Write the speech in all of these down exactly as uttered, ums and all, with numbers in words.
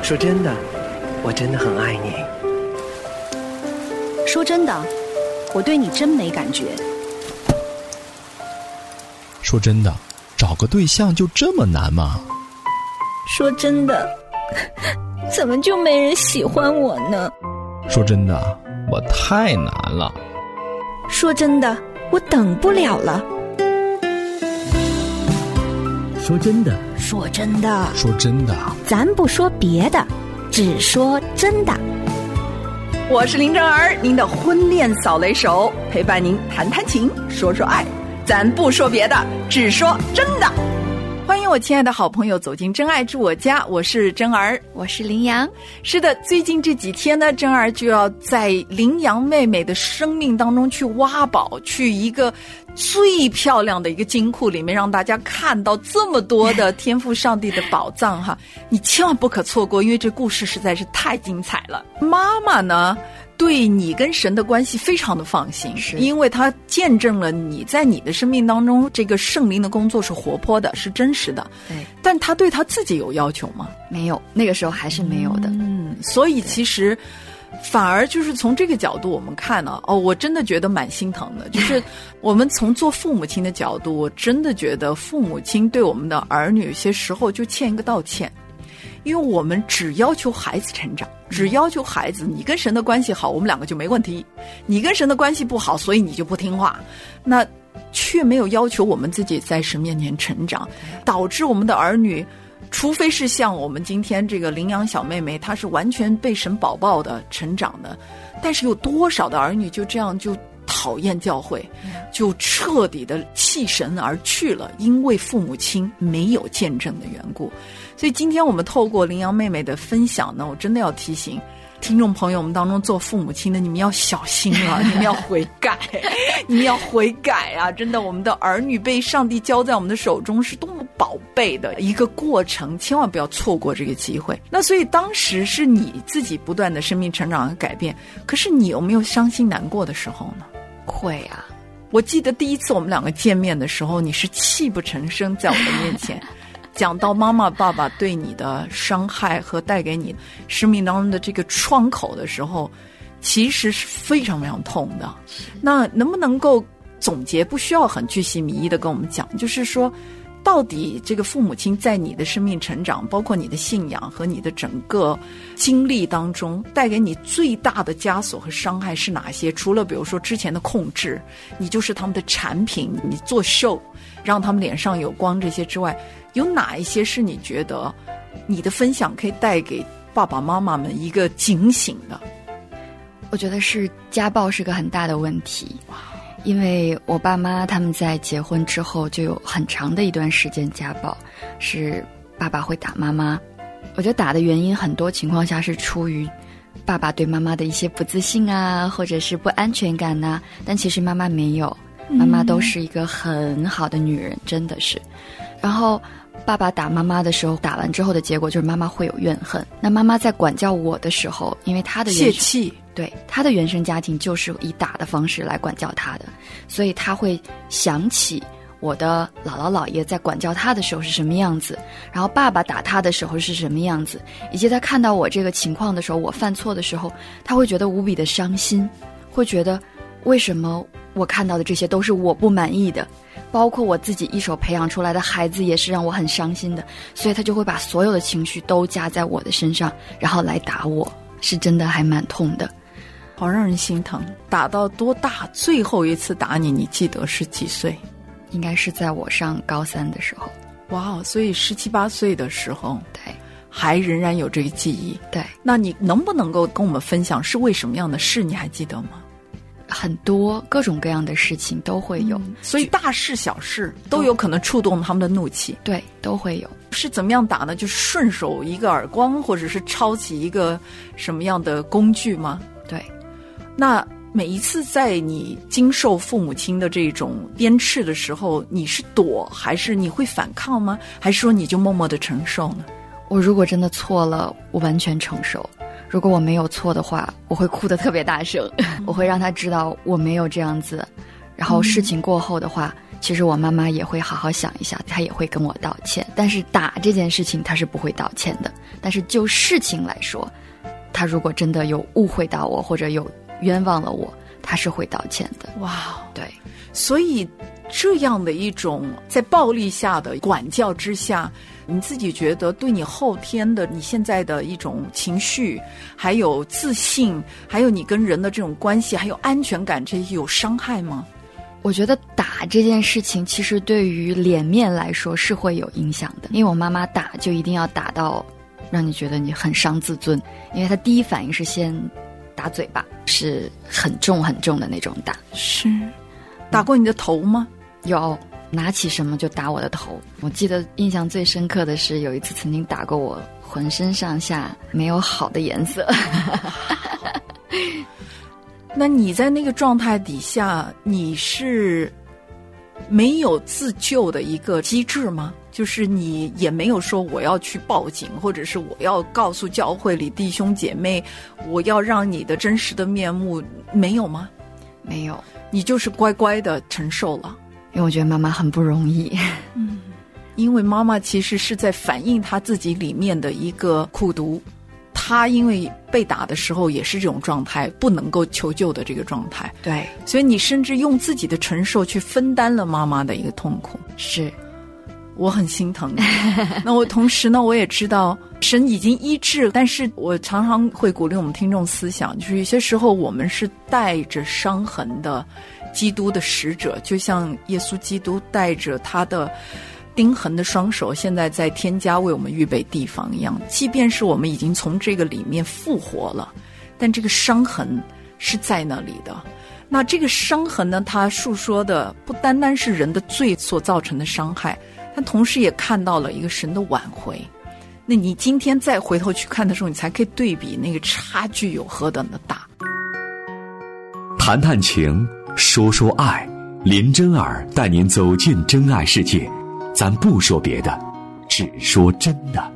说真的，我真的很爱你。 说真的，我对你真没感觉。 说真的，找个对象就这么难吗？ 说真的，怎么就没人喜欢我呢？ 说真的，我太难了。 说真的，我等不了了。 说真的， 说真的， 说真的， 咱不说别的，只说真的。 我是林正儿，您的婚恋扫雷手，陪伴您谈谈情，说说爱，咱不说别的，只说真的。欢迎我亲爱的好朋友走进真爱住我家，我是真儿， 我是林阳。 是的，最近这几天呢，真儿就要在林阳妹妹的生命当中去挖宝，去一个最漂亮的一个金库里面，让大家看到这么多的天父上帝的宝藏哈，你千万不可错过，因为这故事实在是太精彩了。妈妈呢，对你跟神的关系非常的放心，是因为他见证了你在你的生命当中这个圣灵的工作是活泼的，是真实的。 对， 但他对他自己有要求吗？ 没有，那个时候还是没有的。 嗯，所以其实反而就是从这个角度我们看呢、啊，哦，我真的觉得蛮心疼的。就是我们从做父母亲的角度，我真的觉得父母亲对我们的儿女有些时候就欠一个道歉。因为我们只要求孩子成长，只要求孩子你跟神的关系好，我们两个就没问题，你跟神的关系不好，所以你就不听话，那却没有要求我们自己在神面前成长，导致我们的儿女除非是像我们今天这个羚羊小妹妹，她是完全被神保抱的成长的，但是有多少的儿女就这样就讨厌教会，就彻底的弃神而去了，因为父母亲没有见证的缘故。所以今天我们透过羚羊妹妹的分享呢，我真的要提醒听众朋友们当中做父母亲的，你们要小心啊，你们要悔改，你们要悔改啊！真的，我们的儿女被上帝交在我们的手中是多么宝贝的一个过程，千万不要错过这个机会。那所以当时是你自己不断的生命成长和改变，可是你有没有伤心难过的时候呢？ 会啊， 我记得第一次我们两个见面的时候，你是泣不成声在我的面前讲到妈妈爸爸对你的伤害和带给你生命当中的这个窗口的时候，其实是非常非常痛的。那能不能够总结，不需要很巨细靡遗的跟我们讲，就是说到底这个父母亲在你的生命成长，包括你的信仰和你的整个经历当中，带给你最大的枷锁和伤害是哪些？除了比如说之前的控制，你就是他们的产品，你做秀让他们脸上有光这些之外，有哪一些是你觉得你的分享可以带给爸爸妈妈们一个警醒的？ 我觉得是家暴是个很大的问题，因为我爸妈他们在结婚之后就有很长的一段时间家暴，是爸爸会打妈妈。我觉得打的原因很多情况下是出于爸爸对妈妈的一些不自信啊，或者是不安全感啊，但其实妈妈没有，妈妈都是一个很好的女人，真的是。然后爸爸打妈妈的时候，打完之后的结果就是妈妈会有怨恨。那妈妈在管教我的时候，因为她的泄气， 对，她的原生家庭就是以打的方式来管教她的，所以她会想起我的姥姥姥爷在管教她的时候是什么样子，然后爸爸打她的时候是什么样子，以及她看到我这个情况的时候，我犯错的时候，她会觉得无比的伤心，会觉得为什么我看到的这些都是我不满意的，包括我自己一手培养出来的孩子也是让我很伤心的，所以他就会把所有的情绪都加在我的身上，然后来打我，是真的还蛮痛的， 好让人心疼。打到多大？最后一次打你，你记得是几岁？ 应该是在我上高三的时候。 哇，所以十七八岁的时候， 对， 还仍然有这个记忆。 对， 那你能不能够跟我们分享是为什么样的事？你还记得吗？ 很多各种各样的事情都会有、嗯、 所以大事小事都有可能触动他们的怒气。 对，都会有。 是怎么样打呢？就是顺手一个耳光，或者是抄起一个什么样的工具吗？ 对。 那每一次在你经受父母亲的这种鞭笞的时候，你是躲还是你会反抗吗？还是说你就默默的承受呢？ 我如果真的错了，我完全承受。如果我没有错的话，我会哭得特别大声、嗯、我会让他知道我没有这样子，然后事情过后的话、嗯、 其实我妈妈也会好好想一下，她也会跟我道歉。但是打这件事情她是不会道歉的，但是就事情来说，她如果真的有误会到我或者有冤枉了我，她是会道歉的。 哇， 对， 所以这样的一种在暴力下的管教之下，你自己觉得对你后天的你现在的一种情绪，还有自信，还有你跟人的这种关系，还有安全感，这些有伤害吗？ 我觉得打这件事情其实对于脸面来说是会有影响的，因为我妈妈打就一定要打到让你觉得你很伤自尊，因为她第一反应是先打嘴巴，是很重很重的那种打。 是打过你的头吗？ 有，拿起什么就打我的头。我记得印象最深刻的是有一次曾经打过我浑身上下没有好的颜色。 那你在那个状态底下，你是没有自救的一个机制吗？就是你也没有说我要去报警，或者是我要告诉教会里弟兄姐妹，我要让你的真实的面目，没有吗？ 没有， 你就是乖乖的承受了。 因为我觉得妈妈很不容易。 嗯，因为妈妈其实是在反映她自己里面的一个苦毒，她因为被打的时候也是这种状态，不能够求救的这个状态。 对， 所以你甚至用自己的承受去分担了妈妈的一个痛苦。 是， 我很心疼。那我同时呢，我也知道神已经医治，但是我常常会鼓励我们听众思想，就是有些时候我们是带着伤痕的基督的使者，就像耶稣基督带着他的钉痕的双手现在在天家为我们预备地方一样，即便是我们已经从这个里面复活了，但这个伤痕是在那里的。那这个伤痕呢，它述说的不单单是人的罪所造成的伤害，但同时也看到了一个神的挽回。那你今天再回头去看的时候，你才可以对比那个差距有何等的大。 谈谈情，说说爱，林真儿带您走进真爱世界，咱不说别的，只说真的。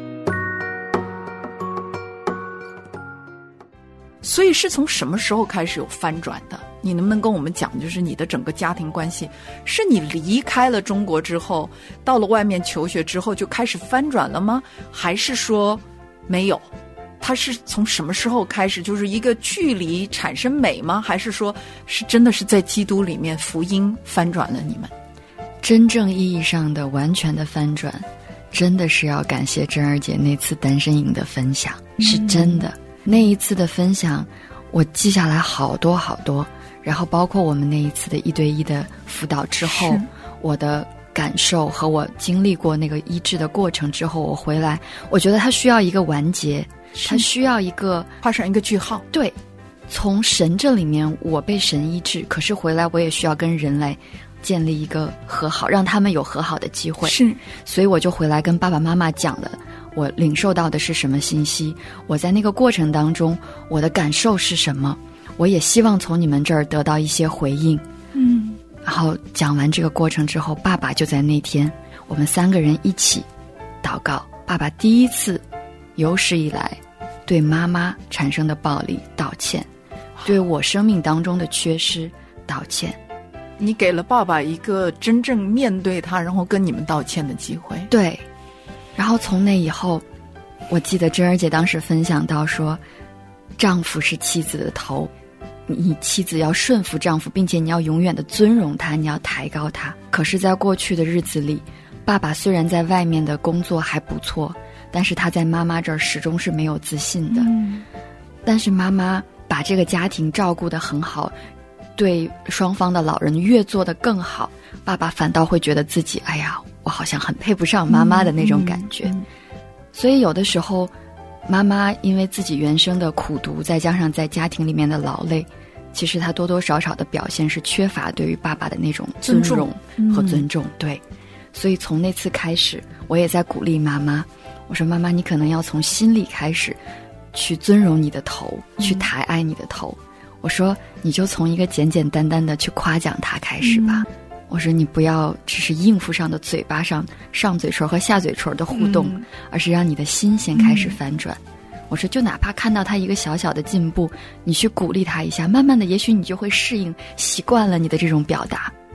所以是从什么时候开始有翻转的？你能不能跟我们讲，就是你的整个家庭关系，是你离开了中国之后，到了外面求学之后就开始翻转了吗？还是说没有？它是从什么时候开始，就是一个距离产生美吗？还是说是真的是在基督里面福音翻转了你们？ 真正意义上的完全的翻转，真的是要感谢珍儿姐那次单身营的分享，是真的。那一次的分享我记下来好多好多，然后包括我们那一次的一对一的辅导之后，我的感受和我经历过那个医治的过程之后，我回来我觉得它需要一个完结，它需要一个画上一个句号。 对，从神这里面我被神医治，可是回来我也需要跟人来建立一个和好，让他们有和好的机会。 是， 所以我就回来跟爸爸妈妈讲了我领受到的是什么信息，我在那个过程当中我的感受是什么，我也希望从你们这儿得到一些回应。 嗯， 然后讲完这个过程之后，爸爸就在那天我们三个人一起祷告，爸爸第一次有史以来对妈妈产生的暴力道歉，对我生命当中的缺失道歉。 你给了爸爸一个真正面对他然后跟你们道歉的机会。 对，然后从那以后，我记得珍儿姐当时分享到说，丈夫是妻子的头，你妻子要顺服丈夫，并且你要永远的尊荣他，你要抬高他。可是在过去的日子里，爸爸虽然在外面的工作还不错，但是他在妈妈这儿始终是没有自信的。 嗯， 但是妈妈把这个家庭照顾得很好，对双方的老人越做得更好，爸爸反倒会觉得自己，哎呀，我好像很配不上妈妈的那种感觉。 嗯嗯嗯、 所以有的时候妈妈因为自己原生的苦读，再加上在家庭里面的劳累，其实她多多少少的表现是缺乏对于爸爸的那种尊荣和尊重。嗯、对，所以从那次开始，我也在鼓励妈妈，我说妈妈，你可能要从心里开始去尊荣你的头，去抬爱你的头。嗯、我说你就从一个简简单单的去夸奖他开始吧。嗯、我说你不要只是应付上的嘴巴上上嘴唇和下嘴唇的互动，嗯、而是让你的心先开始翻转。嗯、我说就哪怕看到他一个小小的进步，你去鼓励他一下，慢慢的也许你就会适应习惯了你的这种表达。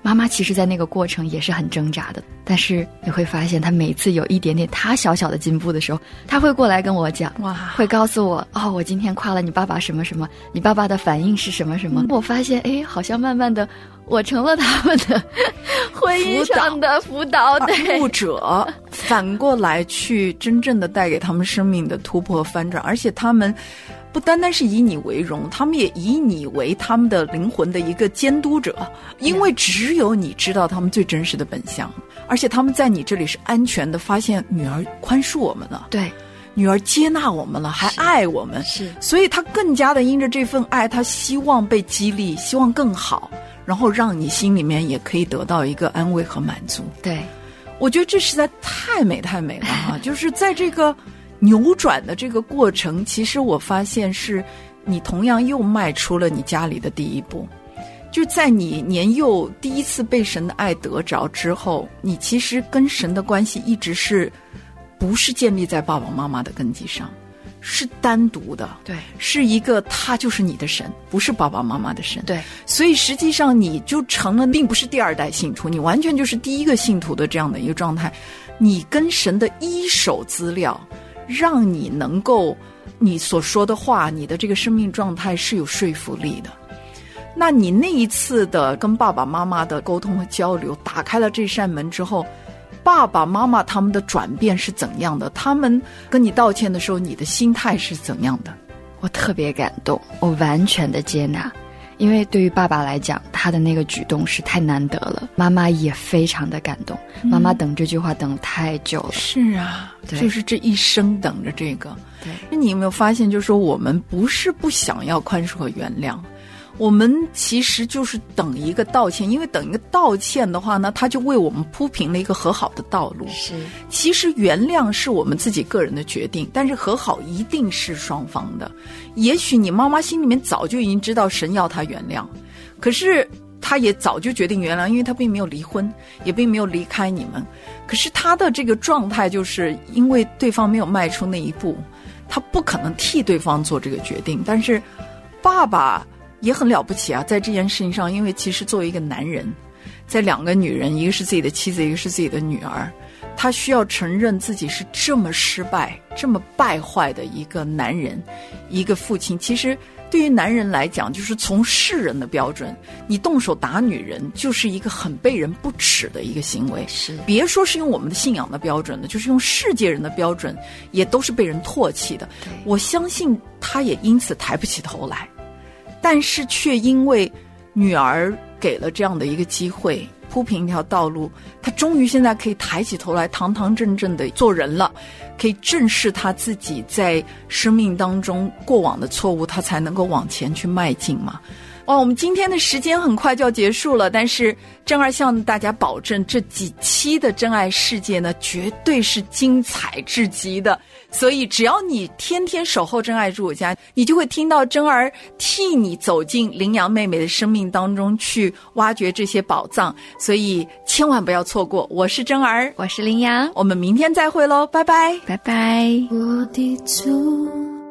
妈妈其实在那个过程也是很挣扎的，但是你会发现她每次有一点点她小小的进步的时候，她会过来跟我讲， 哇， 会告诉我，哦，我今天夸了你爸爸什么什么，你爸爸的反应是什么什么、嗯、我发现哎，好像慢慢的我成了他们的婚姻上的辅导对者反过来去真正的带给他们生命的突破翻转，而且他们不单单是以你为荣，他们也以你为他们的灵魂的一个监督者，因为只有你知道他们最真实的本相，而且他们在你这里是安全的，发现女儿宽恕我们了， 对， 女儿接纳我们了，还爱我们， 是， 所以他更加的因着这份爱，他希望被激励，希望更好，然后让你心里面也可以得到一个安慰和满足。 对， 我觉得这实在太美太美了哈！就是在这个扭转的这个过程，其实我发现是你同样又迈出了你家里的第一步。就在你年幼第一次被神的爱得着之后，你其实跟神的关系一直是不是建立在爸爸妈妈的根基上，是单独的， 对， 是一个他就是你的神，不是爸爸妈妈的神， 对， 所以实际上你就成了并不是第二代信徒，你完全就是第一个信徒的这样的一个状态。你跟神的一手资料，让你能够你所说的话，你的这个生命状态是有说服力的。那你那一次的跟爸爸妈妈的沟通和交流，打开了这扇门之后，爸爸妈妈他们的转变是怎样的？他们跟你道歉的时候，你的心态是怎样的？ 我特别感动，我完全的接纳，因为对于爸爸来讲，他的那个举动是太难得了，妈妈也非常的感动、嗯、妈妈等这句话等太久了。 是啊，就是这一生等着这个。 对， 你有没有发现，就是说我们不是不想要宽恕和原谅，我们其实就是等一个道歉，因为等一个道歉的话呢，它就为我们铺平了一个和好的道路。 是， 其实原谅是我们自己个人的决定，但是和好一定是双方的。也许你妈妈心里面早就已经知道神要她原谅，可是她也早就决定原谅，因为她并没有离婚，也并没有离开你们。可是她的这个状态就是因为对方没有迈出那一步，她不可能替对方做这个决定。但是爸爸也很了不起啊，在这件事情上，因为其实作为一个男人，在两个女人，一个是自己的妻子，一个是自己的女儿，他需要承认自己是这么失败这么败坏的一个男人，一个父亲。其实对于男人来讲，就是从世人的标准，你动手打女人就是一个很被人不耻的一个行为， 是， 别说是用我们的信仰的标准的，就是用世界人的标准，也都是被人唾弃的。我相信他也因此抬不起头来，但是却因为女儿给了这样的一个机会，铺平一条道路，他终于现在可以抬起头来，堂堂正正的做人了，可以正视他自己在生命当中过往的错误，他才能够往前去迈进嘛。哇，我们今天的时间很快就要结束了，但是珍儿向大家保证，这几期的真爱世界呢，绝对是精彩至极的。所以只要你天天守候真爱住我家，你就会听到珍儿替你走进羚羊妹妹的生命当中去挖掘这些宝藏，所以千万不要错过。我是珍儿， 我是羚羊， 我们明天再会咯，拜拜， 拜拜。 我的主，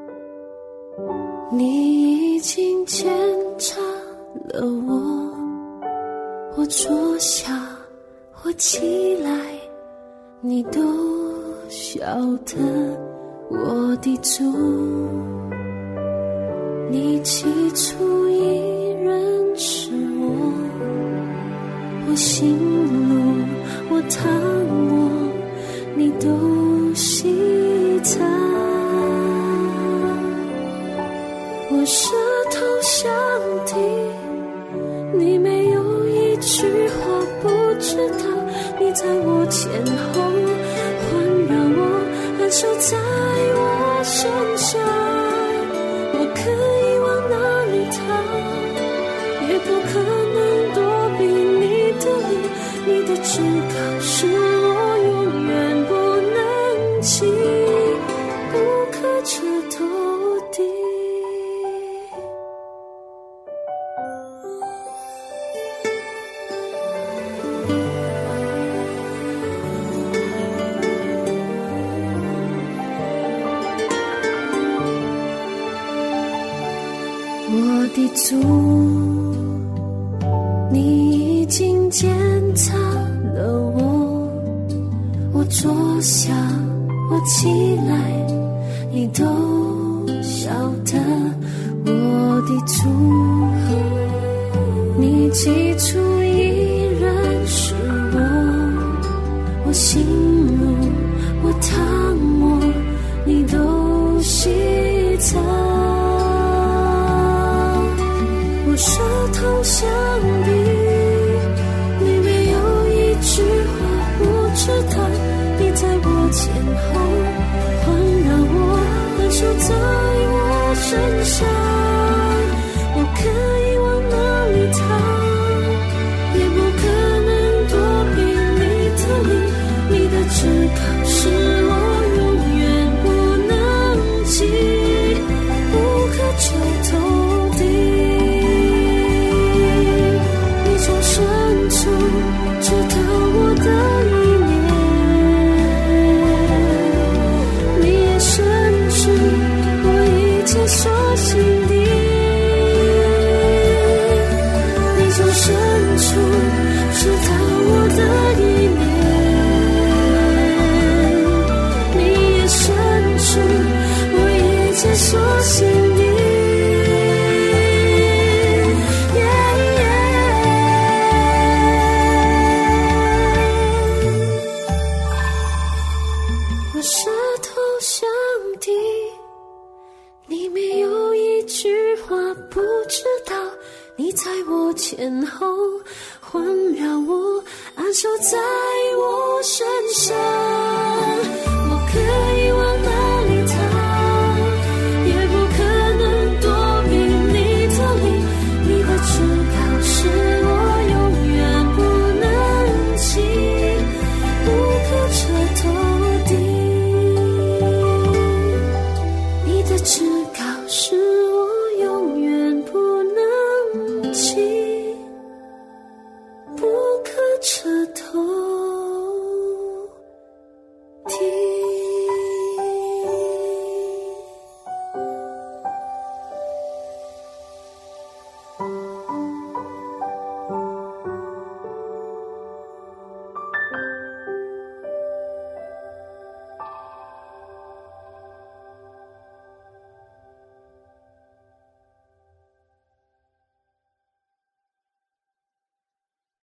你已经检查了我，我坐下我起来，你都晓得。我的主，你起初已认识我，我心路我躺卧，你都细察。我舌头想听，你没有一句话不知道，你在我前后环绕我，安守在我身上，我可以往哪里逃，也不可能躲避你的灵，你的至高是我永远不能及，不可彻头地。我的主，你已经见坐下，我起来，你都晓得我的祝贺。你起初依然是我，我心如我躺卧，你都细察。我舌头相比，你没有一句话不知道，你在我前后环绕我，感受在我身上。我可以往哪里逃，也不可能躲避你的灵，你的至高是我永远不能及，不可彻头顶。你从深处知道我的意念，你也深知我一切所行的。你从深处知道我的意念，你也深知我一切所行的。我舌头相抵，你没有一句话不知道，你在我前后环绕我，安守在我身上。我可以往哪里逃，也不可能躲避你的灵，你的至高是我永远不能及，不可彻头顶。你的至高是我永远不能及，不可彻头。